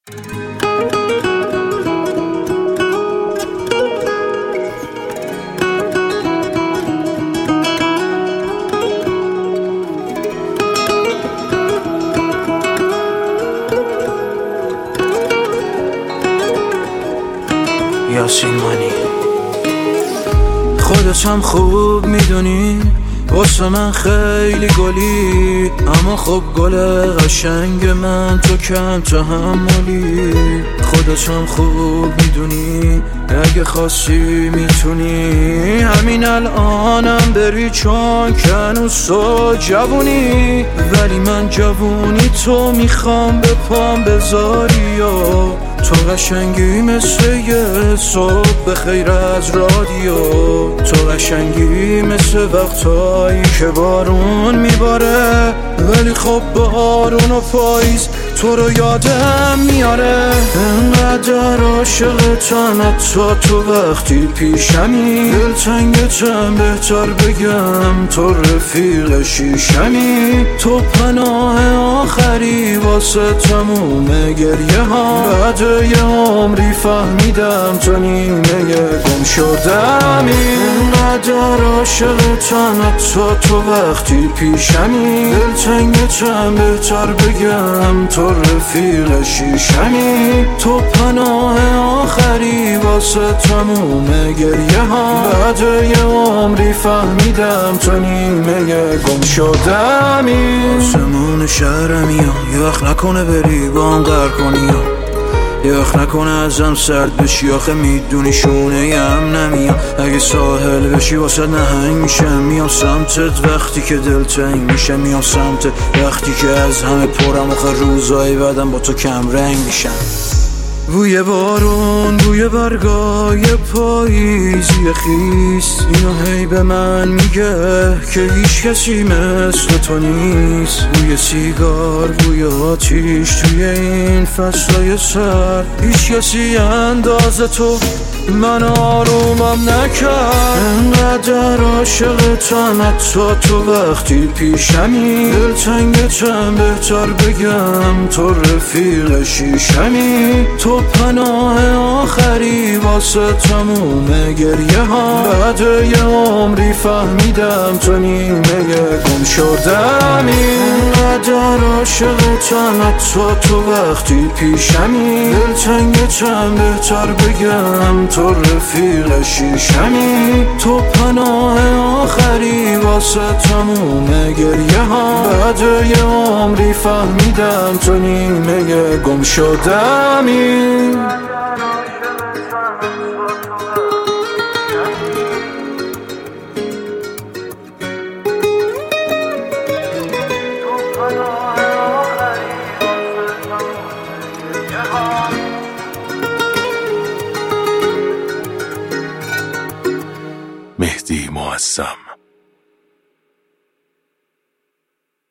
یاسین مانی خودت هم خوب میدونی واسه من خیلی گلی، اما خب گل قشنگ من تو کم تحملی. خودت هم خوب میدونی اگه خواستی میتونی همین الانم بری، چون که هنوز تو جوونی. ولی من جوونی تو میخوام به پام بذاری و تو قشنگی مثل یه صبح بخیر از رادیو. تو قشنگی مثل وقتایی که بارون میباره، ولی خب بارون و پاییز تو رو یادم میاره. انقدر عاشقتم حتی تو وقتی پیشمی، دلتنگتم بهتر بگم تو رفیق شیشمی. تو پناه آخری واسه تموم گریه ها، بعد یه عمری فهمیدم تو نیمه گم شدمی. انقدر عاشقتم حتی تو وقتی پیشمی، دلتنگتم بهتر بگم تو رفیق شیشمی. تو پناه آخری واسه تموم گریه ها، بعد یه عمری فهمیدم تو نیمه گم شدمی. آسمون شهرمی یه وقت نکنه بری با هم قهر کنی، یه وقت نکنه ازم سرد بشی، آخه میدونی شونه یم نمیام. اگه ساحل بشی واسه نهنگ میشم، میام سمتت وقتی که دلتنگ میشم، میام سمتت وقتی که از همه پرم، آخه روزای بعدم با تو کم رنگ میشم. بوی بارون، بوی برگای پاییزی خیس، اینو هی به من میگه که هیچ کسی مثل تو نیست. بوی سیگار، بوی آتیش توی این فصلای سرد، هیچ کسی اندازه تو من آرومم نکرد. انقدر عاشقتم حتی تو وقتی پیشمی، دلتنگتم بهتر بگم تو رفیق شیشمی. تو پناه آخری واسه تموم گریه ها، بعد یه عمری فهمیدم تو نیمه گم شدمی. انقدر عاشقتم حتی تو وقتی پیشمی، دلتنگتم بهتر بگم تو رفیق شیشمی. تو پناه آخری واسه تموم گریه ها، بعد یه عمری فهمیدم تو نیمه گم شدمی. مهدی معصم.